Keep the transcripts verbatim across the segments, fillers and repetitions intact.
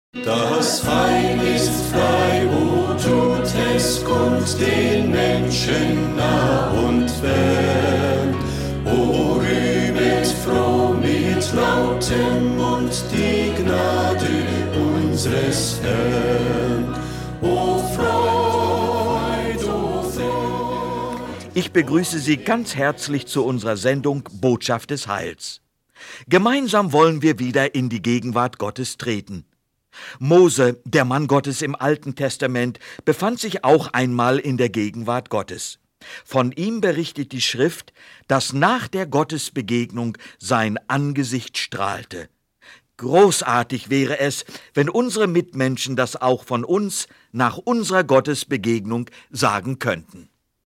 Das Heil ist frei, wo tut es kund den Menschen nah und fern. O rühmet froh mit lautem Mund die Gnade unseres Herrn. O Freud, o Freud. Ich begrüße Sie ganz herzlich zu unserer Sendung Botschaft des Heils. Gemeinsam wollen wir wieder in die Gegenwart Gottes treten. Mose, der Mann Gottes im Alten Testament, befand sich auch einmal in der Gegenwart Gottes. Von ihm berichtet die Schrift, dass nach der Gottesbegegnung sein Angesicht strahlte. Großartig wäre es, wenn unsere Mitmenschen das auch von uns nach unserer Gottesbegegnung sagen könnten.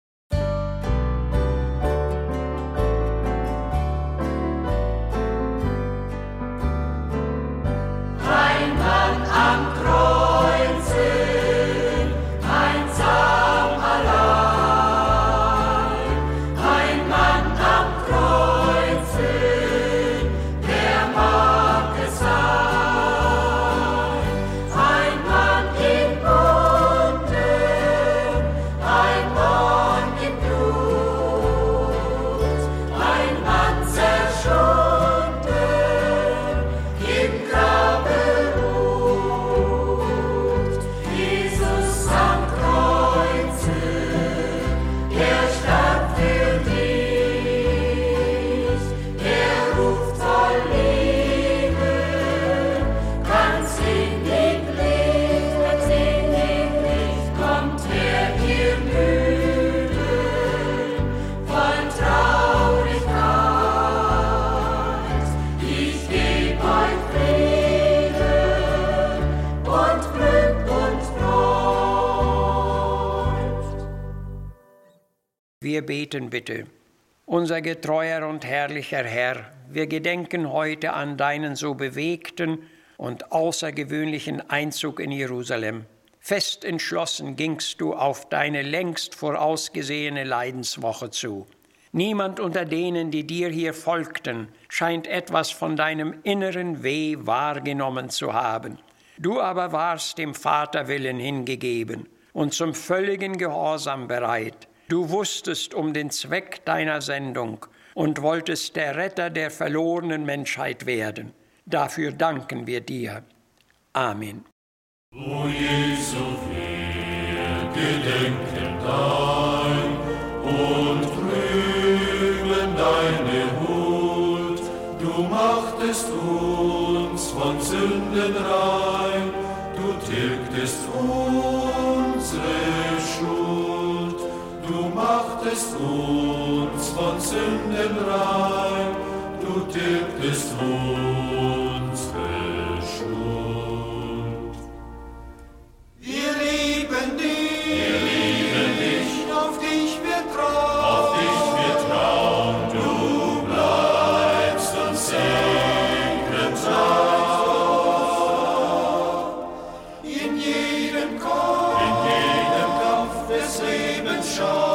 Wir beten bitte. Unser getreuer und herrlicher Herr, wir gedenken heute an deinen so bewegten und außergewöhnlichen Einzug in Jerusalem. Fest entschlossen gingst du auf deine längst vorausgesehene Leidenswoche zu. Niemand unter denen, die dir hier folgten, scheint etwas von deinem inneren Weh wahrgenommen zu haben. Du aber warst dem Vaterwillen hingegeben und zum völligen Gehorsam bereit. Du wusstest um den Zweck deiner Sendung und wolltest der Retter der verlorenen Menschheit werden. Dafür danken wir dir. Amen. O Jesu, wir gedenken dein und rühmen deine Huld. Du machtest uns von Sünden rein, du tilgtest unsere Schuld. Du machtest uns von Sünden rein, du tilgtest unsere Schuld. Wir lieben dich, wir lieben dich, auf dich wir trauen, auf dich wir trauen, du bleibst uns segnend treu. In jedem Kampf, in jedem Kampf des Lebens schau.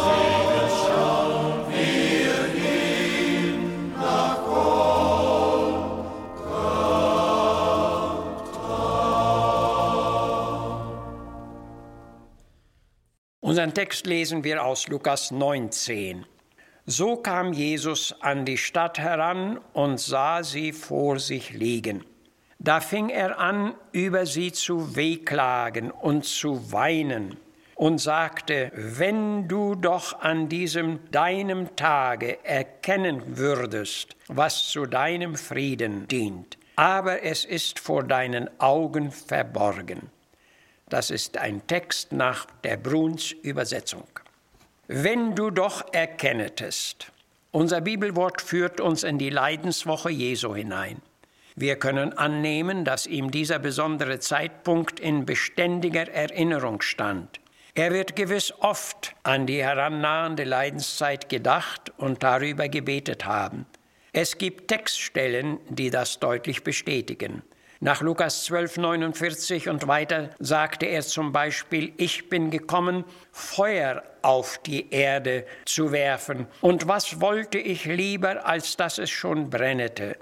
Unseren Text lesen wir aus Lukas neunzehn. So kam Jesus an die Stadt heran und sah sie vor sich liegen. Da fing er an, über sie zu wehklagen und zu weinen und sagte: Wenn du doch an diesem deinem Tage erkennen würdest, was zu deinem Frieden dient, aber es ist vor deinen Augen verborgen. Das ist ein Text nach der Bruns Übersetzung. Wenn du doch erkennetest. Unser Bibelwort führt uns in die Leidenswoche Jesu hinein. Wir können annehmen, dass ihm dieser besondere Zeitpunkt in beständiger Erinnerung stand. Er wird gewiss oft an die herannahende Leidenszeit gedacht und darüber gebetet haben. Es gibt Textstellen, die das deutlich bestätigen. Nach Lukas zwölf neunundvierzig und weiter sagte er zum Beispiel: Ich bin gekommen, Feuer auf die Erde zu werfen. Und was wollte ich lieber, als dass es schon brennete?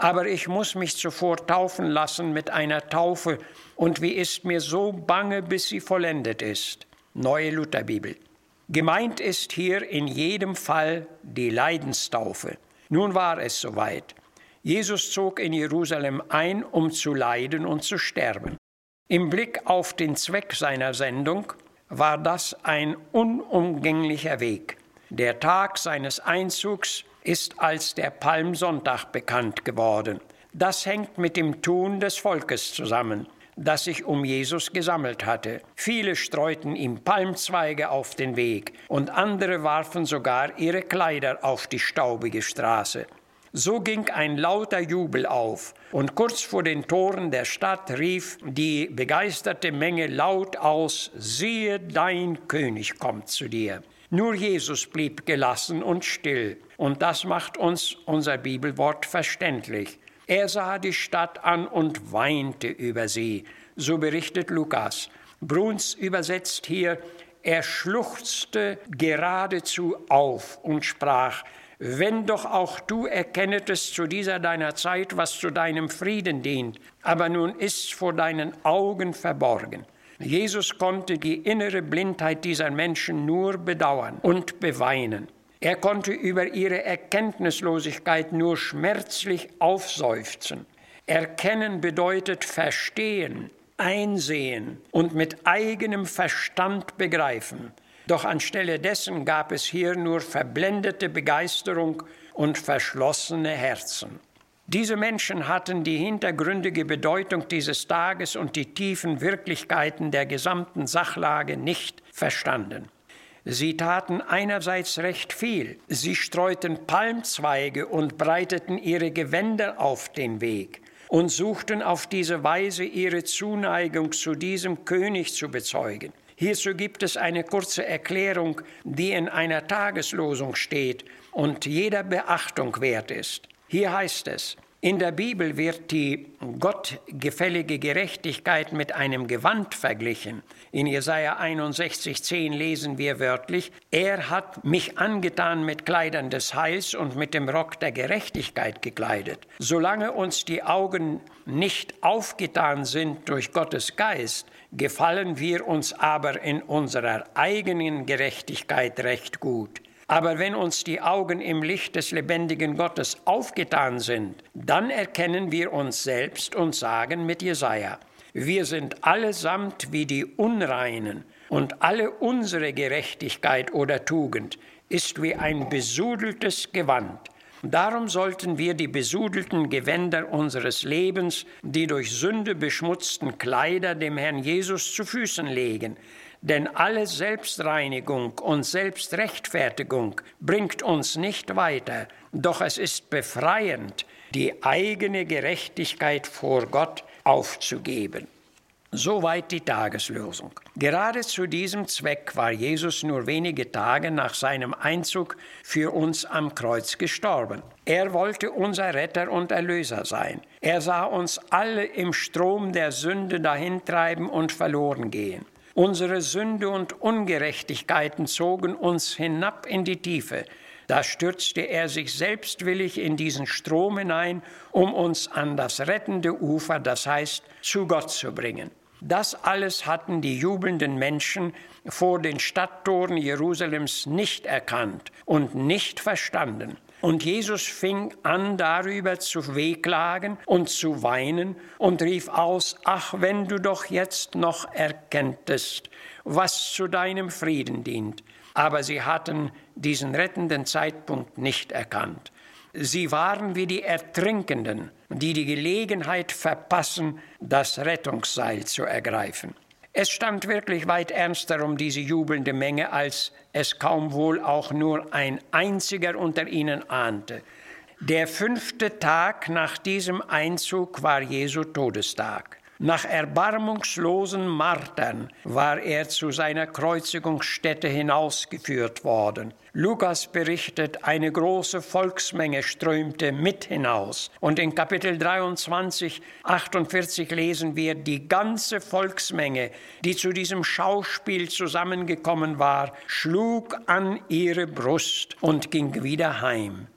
aber ich muss mich zuvor taufen lassen mit einer Taufe, und wie ist mir so bange, bis sie vollendet ist. Neue Lutherbibel. Gemeint ist hier in jedem Fall die Leidenstaufe. Nun war es soweit. Jesus zog in Jerusalem ein, um zu leiden und zu sterben. Im Blick auf den Zweck seiner Sendung war das ein unumgänglicher Weg. Der Tag seines Einzugs ist als der Palmsonntag bekannt geworden. Das hängt mit dem Tun des Volkes zusammen, das sich um Jesus gesammelt hatte. Viele streuten ihm Palmzweige auf den Weg und andere warfen sogar ihre Kleider auf die staubige Straße. So ging ein lauter Jubel auf, und kurz vor den Toren der Stadt rief die begeisterte Menge laut aus: Siehe, dein König kommt zu dir. Nur Jesus blieb gelassen und still, und das macht uns unser Bibelwort verständlich. Er sah die Stadt an und weinte über sie, so berichtet Lukas. Bruns übersetzt hier: Er schluchzte geradezu auf und sprach: Wenn doch auch du erkennetest zu dieser deiner Zeit, was zu deinem Frieden dient, aber nun ist's vor deinen Augen verborgen. Jesus konnte die innere Blindheit dieser Menschen nur bedauern und beweinen. Er konnte über ihre Erkenntnislosigkeit nur schmerzlich aufseufzen. Erkennen bedeutet verstehen, einsehen und mit eigenem Verstand begreifen. Doch anstelle dessen gab es hier nur verblendete Begeisterung und verschlossene Herzen. Diese Menschen hatten die hintergründige Bedeutung dieses Tages und die tiefen Wirklichkeiten der gesamten Sachlage nicht verstanden. Sie taten einerseits recht viel. Sie streuten Palmzweige und breiteten ihre Gewänder auf den Weg und suchten auf diese Weise ihre Zuneigung zu diesem König zu bezeugen. Hierzu gibt es eine kurze Erklärung, die in einer Tageslosung steht und jeder Beachtung wert ist. Hier heißt es: In der Bibel wird die gottgefällige Gerechtigkeit mit einem Gewand verglichen. In Jesaja einundsechzig zehn lesen wir wörtlich: Er hat mich angetan mit Kleidern des Heils und mit dem Rock der Gerechtigkeit gekleidet. Solange uns die Augen nicht aufgetan sind durch Gottes Geist, gefallen wir uns aber in unserer eigenen Gerechtigkeit recht gut. Aber wenn uns die Augen im Licht des lebendigen Gottes aufgetan sind, dann erkennen wir uns selbst und sagen mit Jesaja: Wir sind allesamt wie die Unreinen, und alle unsere Gerechtigkeit oder Tugend ist wie ein besudeltes Gewand. Darum sollten wir die besudelten Gewänder unseres Lebens, die durch Sünde beschmutzten Kleider, dem Herrn Jesus zu Füßen legen. Denn alle Selbstreinigung und Selbstrechtfertigung bringt uns nicht weiter, doch es ist befreiend, die eigene Gerechtigkeit vor Gott aufzugeben. Soweit die Tageslosung. Gerade zu diesem Zweck war Jesus nur wenige Tage nach seinem Einzug für uns am Kreuz gestorben. Er wollte unser Retter und Erlöser sein. Er sah uns alle im Strom der Sünde dahintreiben und verloren gehen. Unsere Sünde und Ungerechtigkeiten zogen uns hinab in die Tiefe. Da stürzte er sich selbstwillig in diesen Strom hinein, um uns an das rettende Ufer, das heißt, zu Gott zu bringen. Das alles hatten die jubelnden Menschen vor den Stadttoren Jerusalems nicht erkannt und nicht verstanden. Und Jesus fing an, darüber zu wehklagen und zu weinen und rief aus: Ach, wenn du doch jetzt noch erkenntest, was zu deinem Frieden dient. Aber sie hatten diesen rettenden Zeitpunkt nicht erkannt. Sie waren wie die Ertrinkenden, die die Gelegenheit verpassen, das Rettungsseil zu ergreifen. Es stand wirklich weit ernster um diese jubelnde Menge, als es kaum wohl auch nur ein einziger unter ihnen ahnte. Der fünfte Tag nach diesem Einzug war Jesu Todestag. Nach erbarmungslosen Martern war er zu seiner Kreuzigungsstätte hinausgeführt worden. Lukas berichtet, eine große Volksmenge strömte mit hinaus. Und in Kapitel dreiundzwanzig, achtundvierzig lesen wir: Die ganze Volksmenge, die zu diesem Schauspiel zusammengekommen war, schlug an ihre Brust und ging wieder heim.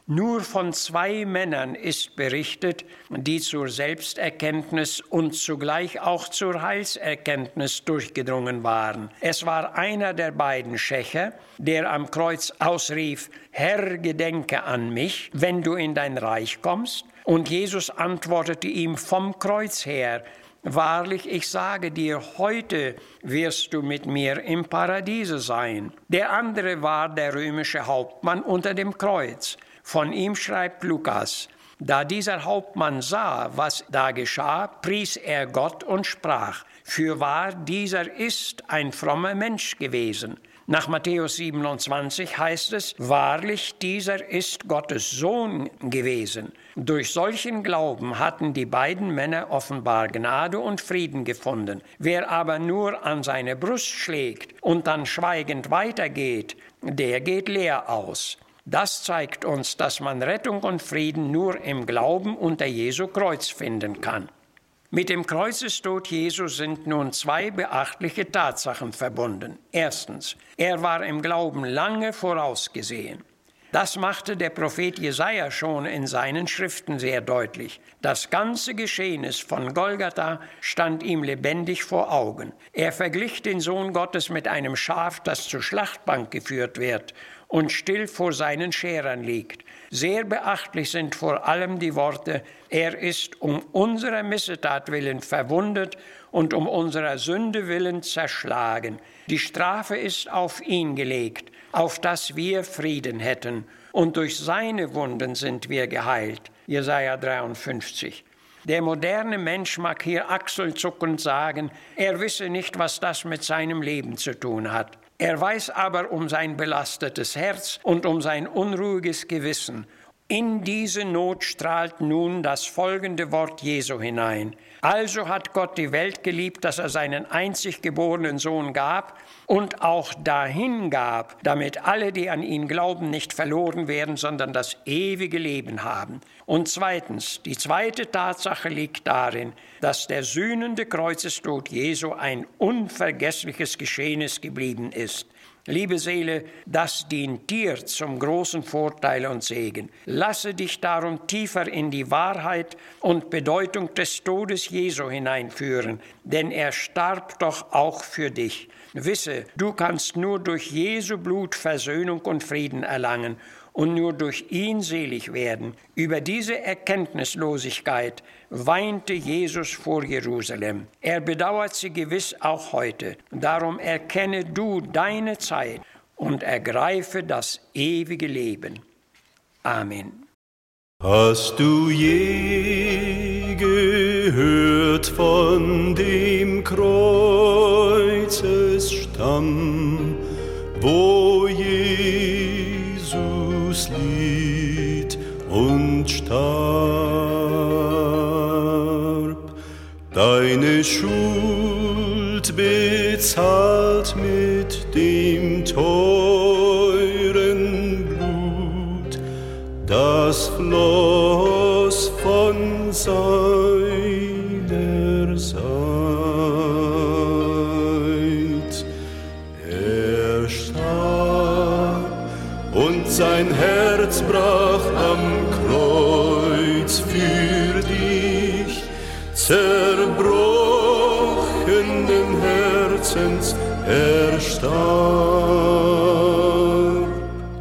Nur von zwei Männern ist berichtet, die zur Selbsterkenntnis und zugleich auch zur Heilserkenntnis durchgedrungen waren. Es war einer der beiden Schächer, der am Kreuz ausrief, Herr, gedenke an mich, wenn du in dein Reich kommst. Und Jesus antwortete ihm vom Kreuz her, wahrlich, ich sage dir, heute wirst du mit mir im Paradiese sein. Der andere war der römische Hauptmann unter dem Kreuz. Von ihm schreibt Lukas, da dieser Hauptmann sah, was da geschah, pries er Gott und sprach, fürwahr, dieser ist ein frommer Mensch gewesen. Nach Matthäus siebenundzwanzig heißt es, wahrlich, dieser ist Gottes Sohn gewesen. Durch solchen Glauben hatten die beiden Männer offenbar Gnade und Frieden gefunden. Wer aber nur an seine Brust schlägt und dann schweigend weitergeht, der geht leer aus. Das zeigt uns, dass man Rettung und Frieden nur im Glauben unter Jesu Kreuz finden kann. Mit dem Kreuzestod Jesu sind nun zwei beachtliche Tatsachen verbunden. Erstens, er war im Glauben lange vorausgesehen. Das machte der Prophet Jesaja schon in seinen Schriften sehr deutlich. Das ganze Geschehnis von Golgatha stand ihm lebendig vor Augen. Er verglich den Sohn Gottes mit einem Schaf, das zur Schlachtbank geführt wird und still vor seinen Scherern liegt. Sehr beachtlich sind vor allem die Worte, er ist um unserer Missetat willen verwundet und um unserer Sünde willen zerschlagen. Die Strafe ist auf ihn gelegt, auf dass wir Frieden hätten. Und durch seine Wunden sind wir geheilt. Jesaja dreiundfünfzig. Der moderne Mensch mag hier achselzuckend sagen, er wisse nicht, was das mit seinem Leben zu tun hat. Er weiß aber um sein belastetes Herz und um sein unruhiges Gewissen. In diese Not strahlt nun das folgende Wort Jesu hinein. Also hat Gott die Welt geliebt, dass er seinen einzig geborenen Sohn gab und auch dahin gab, damit alle, die an ihn glauben, nicht verloren werden, sondern das ewige Leben haben. Und zweitens, die zweite Tatsache liegt darin, dass der sühnende Kreuzestod Jesu ein unvergessliches Geschehnis geblieben ist. Liebe Seele, das dient dir zum großen Vorteil und Segen. Lasse dich darum tiefer in die Wahrheit und Bedeutung des Todes Jesu hineinführen, denn er starb doch auch für dich. Wisse, du kannst nur durch Jesu Blut Versöhnung und Frieden erlangen und nur durch ihn selig werden. Über diese Erkenntnislosigkeit weinte Jesus vor Jerusalem. Er bedauert sie gewiss auch heute. Darum erkenne du deine Zeit und ergreife das ewige Leben. Amen. Hast du je gehört von dem Kreuzesstamm, wo Jesus litt und starb? Deine Schuld bezahlt mit dem teuren Blut, das floss von seiner Seite. Er starb und sein Herz brach am Kreuz für dich, zerbrochenen Herzens er starb.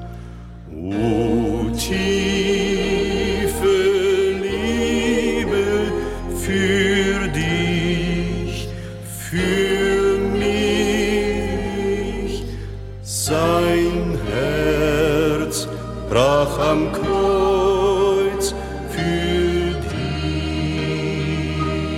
O tiefe Liebe für dich, für mich, sein Herz brach am Kreuz für dich.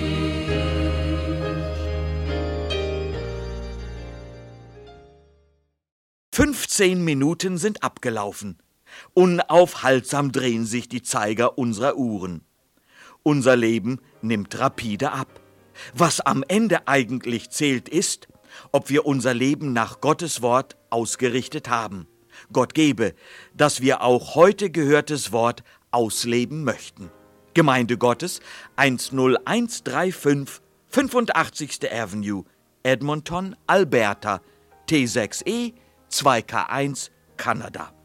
fünfzehn Minuten sind abgelaufen. Unaufhaltsam drehen sich die Zeiger unserer Uhren. Unser Leben nimmt rapide ab. Was am Ende eigentlich zählt, ist, ob wir unser Leben nach Gottes Wort ausgerichtet haben. Gott gebe, dass wir auch heute gehörtes Wort ausleben möchten. Gemeinde Gottes eins null eins drei fünf fünfundachtzigste Avenue, Edmonton, Alberta, T sechs E zwei K eins, Kanada.